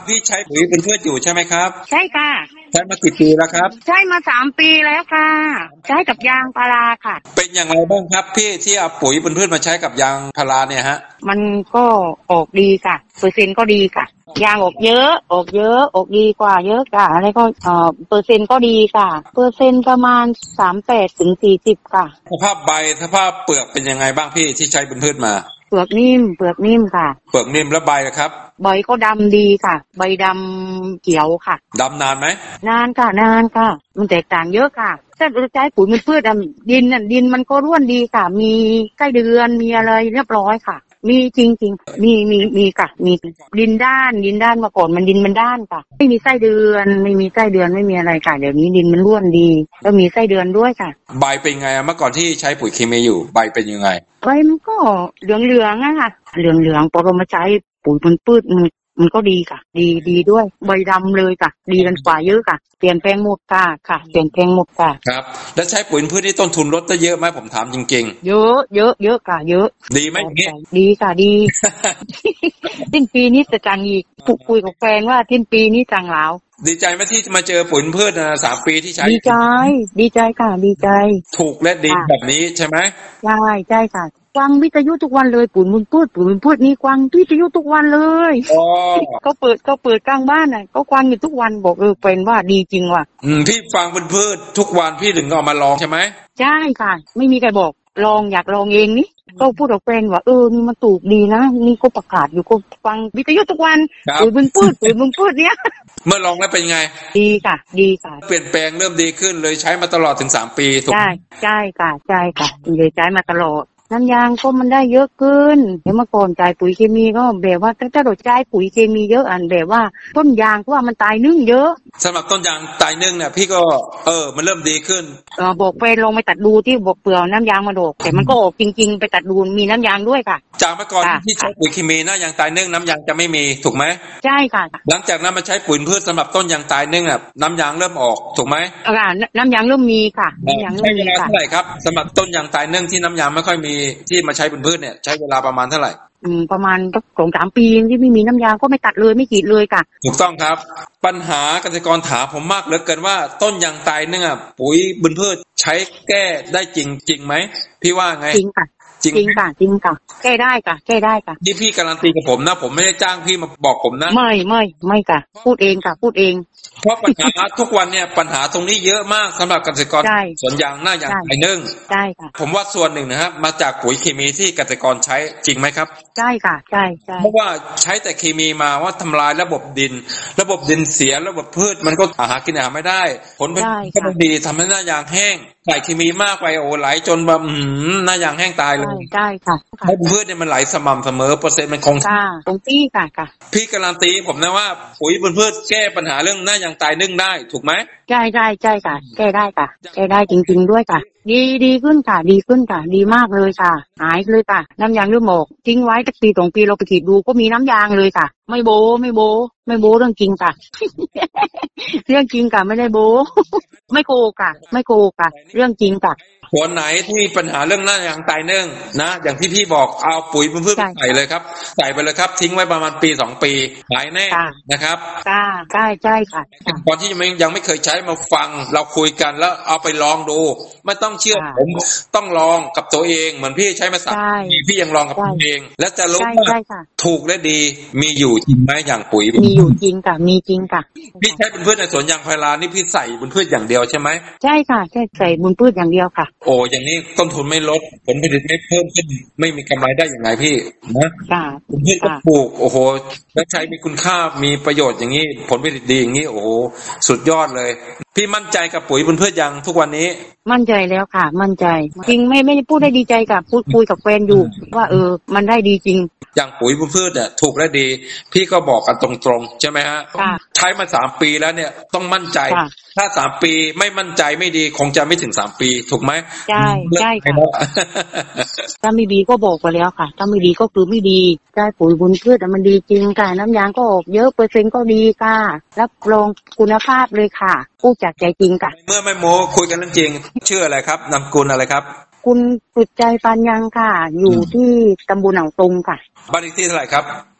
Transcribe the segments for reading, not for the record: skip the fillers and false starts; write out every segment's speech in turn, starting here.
พี่ใช้ปุ๋ยเป็นพืชอยู่ใช่ไหมครับใช่ค่ะใช้มากี่ปีแล้วครับใช้มา3 ปีแล้วค่ะใช้กับยางพาราค่ะเป็นอย่างไรบ้างครับพี่ที่เอาปุ๋ยเป็นพืชมาใช้กับยางพาราเนี่ยฮะมันก็ออกดีค่ะเปอร์เซ็นต์ก็ดีค่ะยางออกเยอะออกดีกว่าเยอะค่ะอะไรก็เปอร์เซ็นต์ก็ดีค่ะเปอร์เซ็นต์ประมาณ38 ถึง 40ค่ะสภาพใบสภาพเปลือกเป็นยังไงบ้างพี่ที่ใช้เป็นพืชมาเปลือกนิ่มค่ะเปลือกนิ่มแล้วใบนะครับใบก็ดำดีค่ะใบดำเขียวค่ะดำนานไหมนานค่ะมันแตกต่างเยอะค่ะถ้าเราใช้ปุ๋ยมันพืชดินมันก็ร่วนดีค่ะมีไส้เดือนมีอะไรเรียบร้อยค่ะมีจริงมีค่ะมีดินด้านเมื่อก่อนมันดินมันด้านค่ะไม่มีไส้เดือนไม่มีอะไรค่ะเดี๋ยวนี้ดินมันร่วนดีแล้วมีไส้เดือนด้วยค่ะใบเป็นไงเมื่อก่อนที่ใช้ปุ๋ยเคมีอยู่ใบเป็นยังไงใบมันก็เหลืองอะค่ะเหลืองพอเรามาใช้ปุ๋ยมันพืชมันก็ดีค่ะดีด้วยใบดำเลยค่ะดีกันกว่าเยอะค่ะเปลี่ยนแปลงหมดค่ะเปลี่ยนแปลงหมดค่ะครับแล้วใช้ปุ๋ยพืชที่ต้นทุนลดได้เยอะไหมผมถามจริงๆเยอะค่ะเยอะดีไหมอย่างนี้ดีค่ะดี สิ้นปีนี้จะจังอีกคุยกับแฟนว่าสิ้นปีนี้จังแล้วดีใจไหมที่มาเจอปุ๋ยพืช3 ปีที่ใช้ดีใจค่ะดีใจถูกและดีแบบนี้ใช่ไหมใช่ค่ะฟังวิทยุทุกวันเลยปุ๋ยมันพูดนี่ฟังวิทยุทุกวันเลยก็เปิดกลางบ้านน่ะก็ฟังอยู่ทุกวันบอกเป็นว่าดีจริงว่ะพี่ฟังเป็นพืชทุกวันพี่ถึงเอามาลองใช่ไหมใช่ค่ะไม่มีใครบอกลองอยากลองเองนี่ก็พูดกับแฟนว่านี่มันถูกดีนะนี่ก็ประกาศอยู่ก็ฟังวิทยุทุกวันปุ๋ยมึงพูดเนี้ยเมื่อลองแล้วเป็นไงดีค่ะเปลี่ยนแปลงเริ่มดีขึ้นเลยใช้มาตลอดถึง3 ปีถูกใช่ค่ะเลยใช้มาตลอดน้ำยางก็มันได้เยอะขึ้นเดี๋ยวเมื่อก่อนจ่ายปุ๋ยเคมีก็แบบว่าถ้าเราจ่ายปุ๋ยเคมีเยอะแบบว่าต้นยางว่ามันตายนึ่งเยอะสำหรับต้นยางตายนึ่งเนี่ยพี่ก็มันเริ่มดีขึ้นบอกไปลองไปตัดดูที่บอกเปลือกน้ำยางมาดกแต่มันก็ออกจริงๆไปตัดดูมีน้ำยางด้วยค่ะจากเมื่อก่อนที่ใช้ปุ๋ยเคมีนะยางตายนึ่งน้ำยางจะไม่มีถูกไหมใช่ค่ะหลังจากนั้นมาใช้ปุ๋ยพืชสำหรับต้นยางตายนึ่งน้ำยางเริ่มออกถูกไหมน้ำยางเริ่มมีค่ะน้ำยางเริ่มมีค่ะเท่าไหร่ครับสำหรับต้นยางตายนึ่งที่น้ำยางไม่ค่อยมีที่มาใช้เป็นพืชเนี่ยใช้เวลาประมาณเท่าไหร่ประมาณ2-3 ปีที่ไม่มีน้ำยางก็ไม่ตัดเลยไม่กรีดเลยค่ะถูกต้องครับปัญหาเกษตรกรถามผมมากเหลือเกินว่าต้นยางตายนึ่งปุ๋ยบนพืชใช้แก้ได้จริงไหมพี่ว่าไงจริงค่ะจริงค่ะแก้ได้ค่ะนี่พี่การันตีกับผมนะผมไม่ได้จ้างพี่มาบอกผมนะไม่ค่ะพูดเองเพราะปัญหาทุกวันเนี่ยปัญหาตรงนี้เยอะมากสำหรับเกษตรกรสวนยางหน้ายางตายนึ่งใช่ค่ะผมว่าส่วนหนึ่งนะครับมาจากปุ๋ยเคมีที่เกษตรกรใช้จริงไหมครับใช่ค่ะใช่เพราะว่าใช้แต่เคมีมาว่าทำลายระบบดินเสียระบบพืชมันก็หากินอาหารไม่ได้ผลผลิตก็ไม่ดีทำให้หน้ายางแห้งใส่เคมีมากไปไหลจนแบบหน้ายางแห้งตายเลยใช่ค่ะเพราะพืชเนี่ยมันไหลสม่ำเสมอเปอร์เซ็นต์มันคงตรงที่ค่ะพี่การันตีผมนะว่าปุ๋ยบนพืชแก้ปัญหาเรื่องหน้ายางตายนึ่งได้ถูกไหมใช่ค่ะแก้ได้ค่ะแก้ได้จริงๆด้วยค่ะดีขึ้นค่ะดีมากเลยค่ะหายเลยค่ะน้ำยางเริ่มออกทิ้งไว้สักปี2 ปีเราไปขีดดูก็มีน้ำยางเลยค่ะไม่โบเรื่องจริงค่ะ เรื่องจริงค่ะไม่ได้โบไม่โกค่ะเรื่องจริงค่ะหัวไหนที่ปัญหาเรื่องหน้ายางตายนึ่งนะอย่างที่พี่บอกเอาปุ๋ยบนพืชใส่เลยครับใส่ไปเลยครับทิ้งไว้ประมาณปี2 ปีหายแน่นะครับใช่ค่ะตอนที่ยังไม่เคยใช้มาฟังเราคุยกันแล้วเอาไปลองดูไม่ต้องเชื่อผมต้องลองกับตัวเองเหมือนพี่ใช้มา3 ปีพี่ยังลองกับตัวเองแล้วจะรู้ว่าถูกและดีมีอยู่จริงไหมอย่างปุ๋ยมีอยู่จริงค่ะมีจริงค่ะพี่ใช้บนพืชในสวนยางพารานี่พี่ใส่บนพืชอย่างเดียวใช่ไหมใช่ค่ะใส่บนพืชอย่างเดียวค่ะโอ้อย่างนี้ต้นทุนไม่ลดผลผลิตไม่เพิ่มขึ้นไม่มีกำไรได้อย่างไรพี่นะบนพืชก็ปลูกโอ้โหแล้วใช้มีคุณค่ามีประโยชน์อย่างนี้ผลผลิตดีอย่างนี้โอ้โหสุดยอดเลยพี่มั่นใจกับปุ๋ยบนพืชยังทุกวันนี้มั่นใจแล้วค่ะมั่นใจจริงไม่พูดได้ดีใจกับพูดคุยกับแฟนอยู่ว่ามันได้ดีจริงอย่างปุ๋ยบนพืชถูกและดีพี่ก็บอกกันตรงๆใช่ไหมฮะใช้มา3 ปีแล้วเนี่ยต้องมั่นใจถ้า3 ปีไม่มั่นใจไม่ดีคงจะไม่ถึง3 ปีถูกไหมใช่ค่ะถ้าไม่ดีก็บอกไปแล้วค่ะถ้าไม่ดีก็คือไม่ดีใช้ปุ๋ยบนพืชมันดีจริงค่ะน้ำยางก็ออกเยอะเปอร์เซ็นต์ก็ดีค่ะรับรองคุณภาพเลยค่ะพูดจากใจจริงค่ะเมื่อไม่โม้คุยกันเรื่องจริงชื่ออะไรครับนามสกุลอะไรครับคุณสุดใจปานยังค่ะอยู่ที่ตำบลหนองตรงค่ะบ้านเลขที่เท่าไหร่ครับ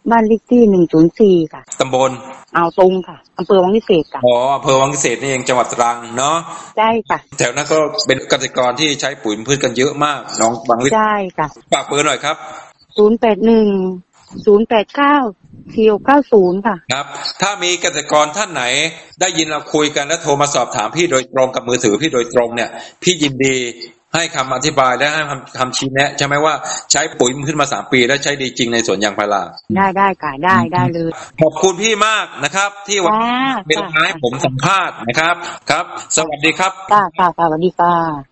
บ้านเลขที่104ค่ะตำบลอ่าวตงค่ะอำเภอวังวิเศษค่ะอ๋ออำเภอวังวิเศษนี่เองจังหวัดตรังเนาะใช่ค่ะแถวนั้นก็เป็นเกษตรกรที่ใช้ปุ๋ยพืชกันเยอะมากน้องบางลิศใช่ค่ะฝากเบอร์หน่อยครับ 081-089-4690ค่ะครับถ้ามีเกษตรกรท่านไหนได้ยินเราคุยกันและโทรมาสอบถามพี่โดยตรงกับมือถือพี่โดยตรงเนี่ยพี่ยินดีให้คำอธิบายและให้คำชี้แนะใช่ไหมว่าใช้ปุ๋ยมันขึ้นมา3 ปีแล้วใช้ดีจริงในสวนยางพาราได้ค่ะได้เลยขอบคุณพี่มากนะครับที่วันนี้เป็นให้ผมสัมภาษณ์นะครับครับสวัสดีครับค่ะสวัสดีค่ะ